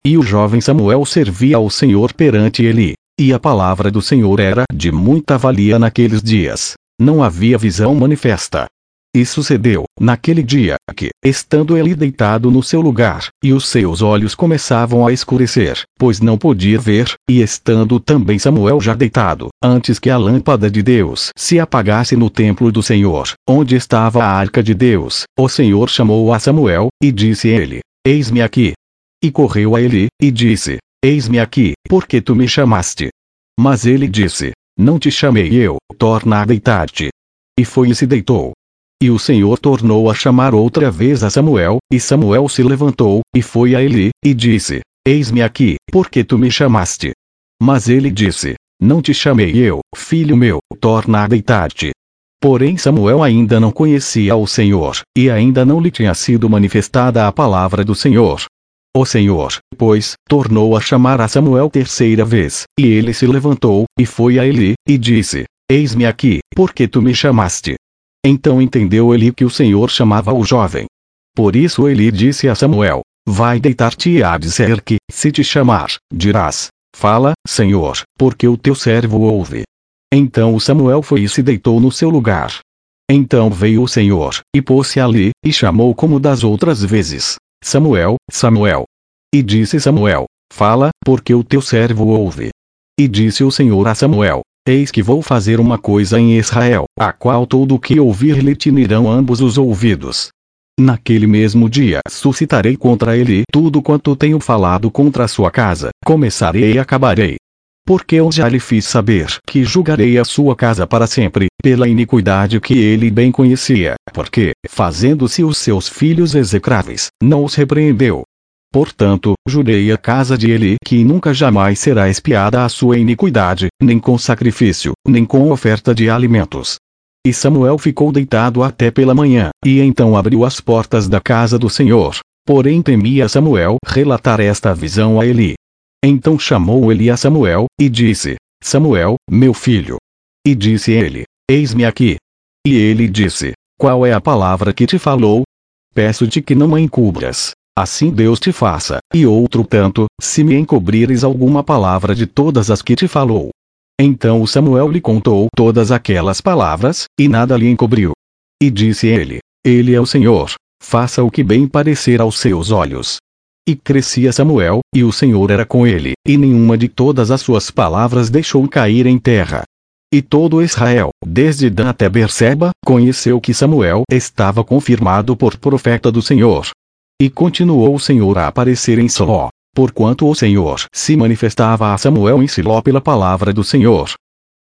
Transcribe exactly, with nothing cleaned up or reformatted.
E o jovem Samuel servia ao Senhor perante Eli, e a palavra do Senhor era de muita valia naqueles dias. Não havia visão manifesta. E sucedeu, naquele dia, que, estando Eli deitado no seu lugar, e os seus olhos começavam a escurecer, pois não podia ver, e estando também Samuel já deitado, antes que a lâmpada de Deus se apagasse no templo do Senhor, onde estava a arca de Deus, o Senhor chamou a Samuel, e disse ele: Eis-me aqui. E correu a Eli, e disse: Eis-me aqui, porque tu me chamaste. Mas ele disse: Não te chamei eu, torna a deitar-te. E foi e se deitou. E o Senhor tornou a chamar outra vez a Samuel, e Samuel se levantou, e foi a Eli, e disse: Eis-me aqui, porque tu me chamaste. Mas ele disse: Não te chamei eu, filho meu, torna a deitar-te. Porém Samuel ainda não conhecia o Senhor, e ainda não lhe tinha sido manifestada a palavra do Senhor. O Senhor, pois, tornou a chamar a Samuel terceira vez, e ele se levantou, e foi a Eli, e disse: Eis-me aqui, porque tu me chamaste. Então entendeu Eli que o Senhor chamava o jovem. Por isso Eli disse a Samuel: Vai deitar-te e há de ser que, se te chamar, dirás: Fala, Senhor, porque o teu servo ouve. Então o Samuel foi e se deitou no seu lugar. Então veio o Senhor, e pôs-se ali, e chamou como das outras vezes: Samuel, Samuel. E disse Samuel: Fala, porque o teu servo ouve. E disse o Senhor a Samuel: Eis que vou fazer uma coisa em Israel, a qual todo o que ouvir lhe tinirão ambos os ouvidos. Naquele mesmo dia suscitarei contra ele tudo quanto tenho falado contra a sua casa, começarei e acabarei. Porque eu já lhe fiz saber que julgarei a sua casa para sempre, pela iniquidade que ele bem conhecia, porque, fazendo-se os seus filhos execráveis, não os repreendeu. Portanto, jurei a casa de Eli que nunca jamais será expiada a sua iniquidade, nem com sacrifício, nem com oferta de alimentos. E Samuel ficou deitado até pela manhã, e então abriu as portas da casa do Senhor. Porém temia Samuel relatar esta visão a Eli. Então chamou Eli a Samuel, e disse: Samuel, meu filho. E disse ele: Eis-me aqui. E ele disse: Qual é a palavra que te falou? Peço-te que não me encubras. Assim Deus te faça, e outro tanto, se me encobrires alguma palavra de todas as que te falou. Então o Samuel lhe contou todas aquelas palavras, e nada lhe encobriu. E disse ele: Ele é o Senhor, faça o que bem parecer aos seus olhos. E crescia Samuel, e o Senhor era com ele, e nenhuma de todas as suas palavras deixou cair em terra. E todo Israel, desde Dan até Berseba, conheceu que Samuel estava confirmado por profeta do Senhor. E continuou o Senhor a aparecer em Siló, porquanto o Senhor se manifestava a Samuel em Siló pela palavra do Senhor.